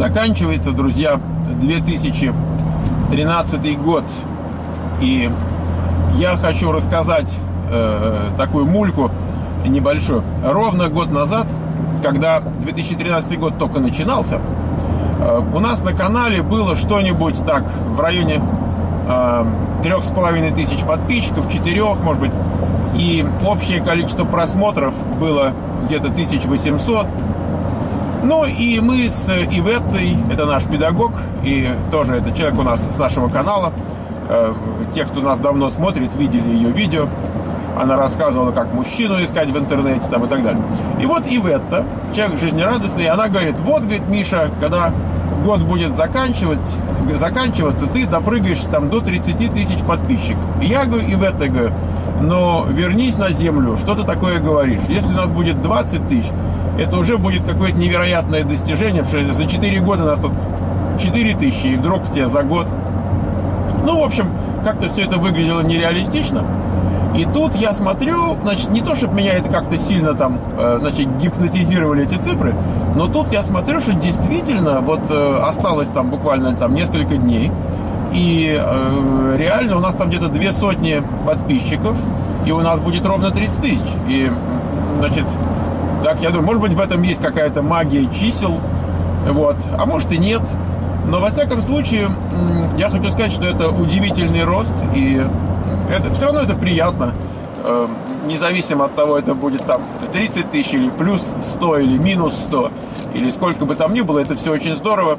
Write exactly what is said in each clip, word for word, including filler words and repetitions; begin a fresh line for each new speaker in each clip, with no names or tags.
Заканчивается, друзья, две тысячи тринадцатый год. И я хочу рассказать э, такую мульку небольшую. Ровно год назад, когда две тысячи тринадцатый год только начинался, э, у нас на канале было что-нибудь так в районе э, трех с половиной тысяч подписчиков, четырех, может быть. И общее количество просмотров было где-то тысяча восемьсот. Ну и мы с Иветтой, это наш педагог, и тоже это человек у нас с нашего канала. Э, те, кто нас давно смотрит, видели ее видео. Она рассказывала, как мужчину искать в интернете там, и так далее. И вот Иветта, человек жизнерадостный, она говорит: вот, говорит, Миша, когда год будет заканчивать, заканчиваться, ты допрыгаешь там до тридцати тысяч подписчиков. И я говорю, Иветта, говорю, но вернись на землю, что ты такое говоришь? Если у нас будет двадцать тысяч, это уже будет какое-то невероятное достижение, потому что за четыре года у нас тут четыре тысячи, и вдруг тебе за год. Ну, в общем, как-то все это выглядело нереалистично. И тут я смотрю, значит, не то, чтобы меня это как-то сильно там, значит, гипнотизировали эти цифры, но тут я смотрю, что действительно вот осталось там буквально там несколько дней, и э, реально у нас там где-то две сотни подписчиков, и у нас будет ровно тридцать тысяч. И, значит, так я думаю, может быть, в этом есть какая-то магия чисел, вот, а может и нет. Но, во всяком случае, я хочу сказать, что это удивительный рост, и это, все равно это приятно, э, независимо от того, это будет там тридцать тысяч, или плюс сто, или минус сто, или сколько бы там ни было, это все очень здорово.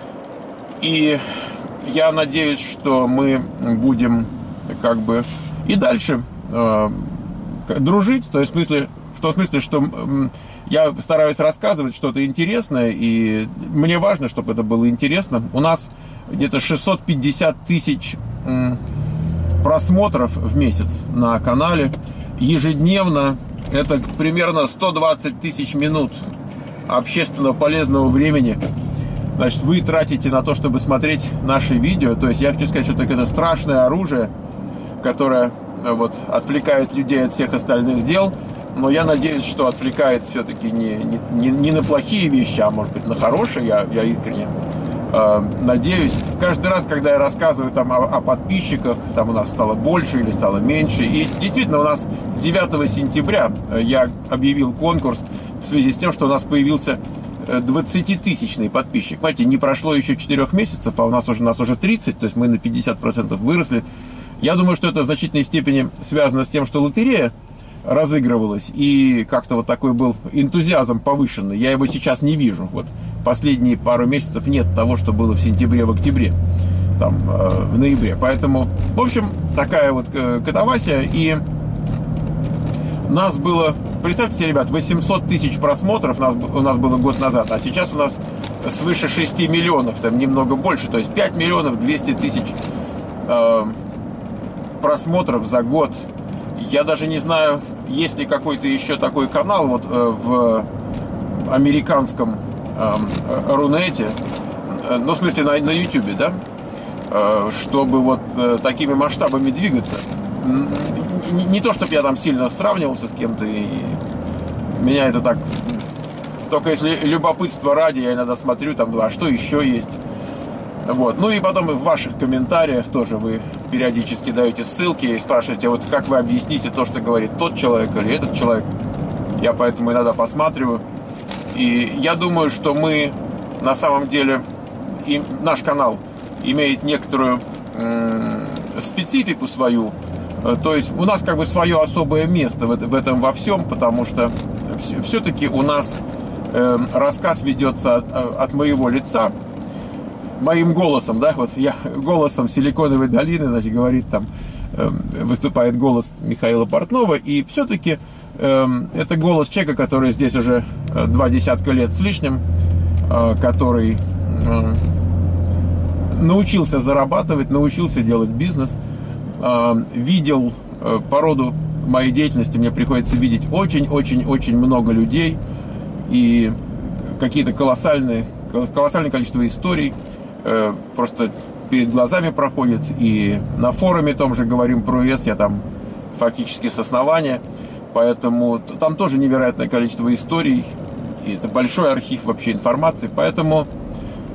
И я надеюсь, что мы будем как бы и дальше э, дружить, то есть в смысле, в том смысле, что э, я стараюсь рассказывать что-то интересное, и мне важно, чтобы это было интересно. У нас где-то шестьсот пятьдесят тысяч э, просмотров в месяц на канале. Ежедневно это примерно сто двадцать тысяч минут общественно полезного времени. Значит, вы тратите на то, чтобы смотреть наши видео. То есть я хочу сказать, что это страшное оружие, которое вот отвлекает людей от всех остальных дел. Но я надеюсь, что отвлекает все-таки не, не, не на плохие вещи, а может быть на хорошие. Я, я искренне э, надеюсь. Каждый раз, когда я рассказываю там о, о подписчиках, там у нас стало больше или стало меньше. И действительно, у нас девятого сентября я объявил конкурс в связи с тем, что у нас появился двадцатитысячный подписчик. Знаете, не прошло еще четырех месяцев, а у нас уже, у нас уже тридцать, то есть мы на пятьдесят процентов выросли. Я думаю, что это в значительной степени связано с тем, что лотерея разыгрывалась, и как-то вот такой был энтузиазм повышенный. Я его сейчас не вижу. Вот последние пару месяцев нет того, что было в сентябре, в октябре, там, э, в ноябре. Поэтому, в общем, такая вот э, катавасия. И нас было, представьте себе, ребят, восемьсот тысяч просмотров у нас, у нас было год назад, а сейчас у нас свыше шести миллионов, там немного больше, то есть пять миллионов двести тысяч э, просмотров за год. Я даже не знаю, есть ли какой-то еще такой канал вот э, в американском э, Рунете, э, ну, в смысле, на, на YouTube, да, э, чтобы вот э, такими масштабами двигаться. Не, не то, чтобы я там сильно сравнивался с кем-то, и меня это так... Только если любопытство ради, я иногда смотрю, там, а что еще есть? Вот. Ну и потом в ваших комментариях тоже вы периодически даете ссылки и спрашиваете, вот как вы объясните то, что говорит тот человек или этот человек. Я поэтому иногда посматриваю. И я думаю, что мы на самом деле, и наш канал имеет некоторую м- специфику свою. То есть у нас как бы свое особое место в, в этом во всем, потому что все-таки у нас э, рассказ ведется от, от моего лица, моим голосом, да, вот я голосом Силиконовой долины, значит, говорит там, э, выступает голос Михаила Портнова, и все-таки э, это голос человека, который здесь уже два десятка лет с лишним, э, который э, научился зарабатывать, научился делать бизнес, э, видел э, по роду моей деятельности, мне приходится видеть очень-очень-очень много людей и какие-то колоссальные, колоссальное количество историй, просто перед глазами проходит. И на форуме том же «Говорим про ЕС» я там фактически с основания, поэтому там тоже невероятное количество историй, и это большой архив вообще информации, поэтому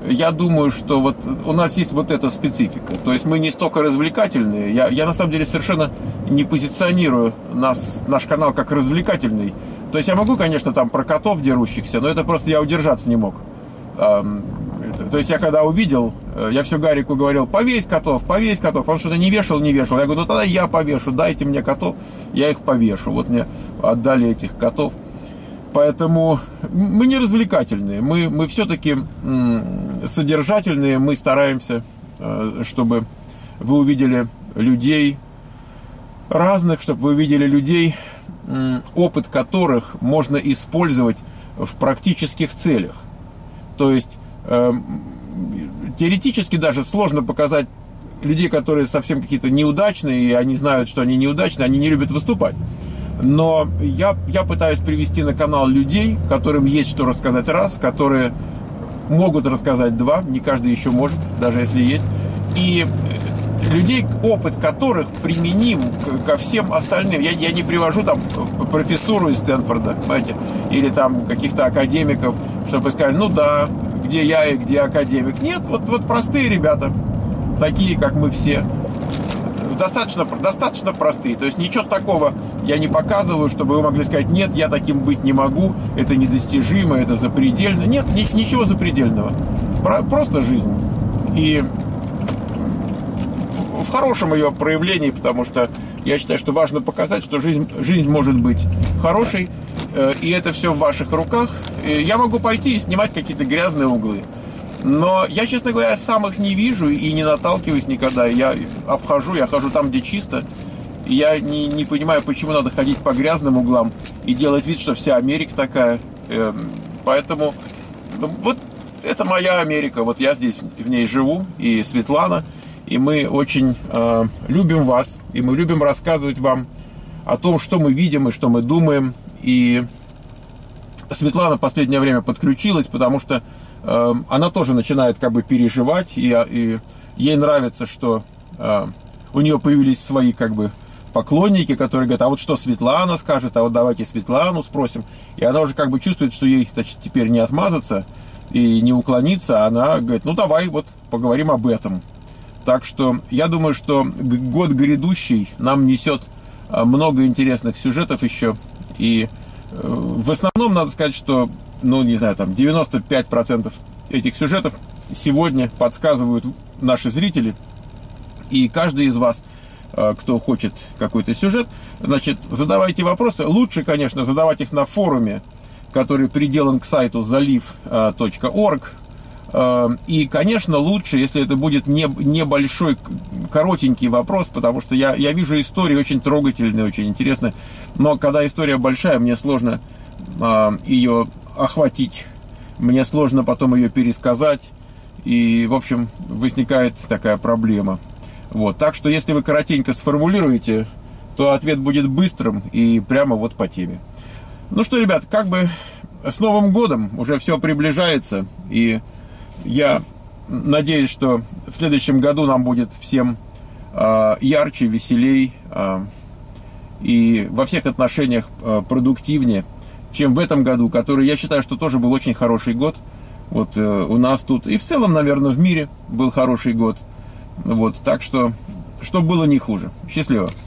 я думаю, что вот у нас есть вот эта специфика. То есть мы не столько развлекательные. Я, я на самом деле совершенно не позиционирую нас, наш канал как развлекательный. То есть я могу, конечно, там про котов дерущихся, но это просто я удержаться не мог. То есть я когда увидел, я все Гарику говорил: повесь котов, повесь котов. Он что-то не вешал, не вешал. Я говорю: ну тогда я повешу, дайте мне котов, я их повешу. Вот мне отдали этих котов. Поэтому мы не развлекательные, мы, мы все-таки содержательные, мы стараемся, чтобы вы увидели людей разных, чтобы вы увидели людей, опыт которых можно использовать в практических целях. То есть теоретически даже сложно показать людей, которые совсем какие-то неудачные, и они знают, что они неудачные, они не любят выступать. Но я, я пытаюсь привести на канал людей, которым есть что рассказать раз, которые могут рассказать два, не каждый еще может, даже если есть. И людей, опыт которых применим ко всем остальным. Я, я не привожу там профессуру из Стэнфорда, понимаете, или там каких-то академиков, чтобы сказали: ну да, где я и где академик. Нет, вот, вот простые ребята, такие, как мы все. Достаточно, достаточно простые. То есть ничего такого я не показываю, чтобы вы могли сказать: нет, я таким быть не могу, это недостижимо, это запредельно. Нет, ни, ничего запредельного. Про, просто жизнь. И в хорошем ее проявлении, потому что я считаю, что важно показать, что жизнь, жизнь может быть хорошей, и это все в ваших руках. И я могу пойти и снимать какие-то грязные углы. Но я, честно говоря, сам их не вижу и не наталкиваюсь никогда. Я обхожу, я хожу там, где чисто. И я не, не понимаю, почему надо ходить по грязным углам и делать вид, что вся Америка такая. Поэтому вот это моя Америка. Вот я здесь в ней живу, и Светлана. И мы очень э, любим вас. И мы любим рассказывать вам о том, что мы видим и что мы думаем. И Светлана в последнее время подключилась, потому что она тоже начинает как бы переживать, и, и ей нравится, что э, у нее появились свои как бы поклонники, которые говорят: а вот что Светлана скажет, а вот давайте Светлану спросим. И она уже как бы чувствует, что ей, значит, теперь не отмазаться и не уклониться. Она говорит: ну давай вот поговорим об этом. Так что я думаю, что год грядущий нам несет много интересных сюжетов еще. И э, в основном надо сказать, что, ну, не знаю, там девяносто пять процентов этих сюжетов сегодня подсказывают наши зрители. И каждый из вас, кто хочет какой-то сюжет, значит, задавайте вопросы. Лучше, конечно, задавать их на форуме, который приделан к сайту залив точка орг. И, конечно, лучше, если это будет не, небольшой, коротенький вопрос, потому что я, я вижу истории очень трогательные, очень интересные. Но когда история большая, мне сложно ее охватить, мне сложно потом ее пересказать, и, в общем, возникает такая проблема. Вот. Так что, если вы коротенько сформулируете, то ответ будет быстрым и прямо вот по теме. Ну что, ребят, как бы с Новым годом уже все приближается, и я надеюсь, что в следующем году нам будет всем э, ярче, веселей э, и во всех отношениях э, продуктивнее, чем в этом году, который, я считаю, что тоже был очень хороший год. Вот э, у нас тут и в целом, наверное, в мире был хороший год. Вот, так что, чтобы было не хуже. Счастливо.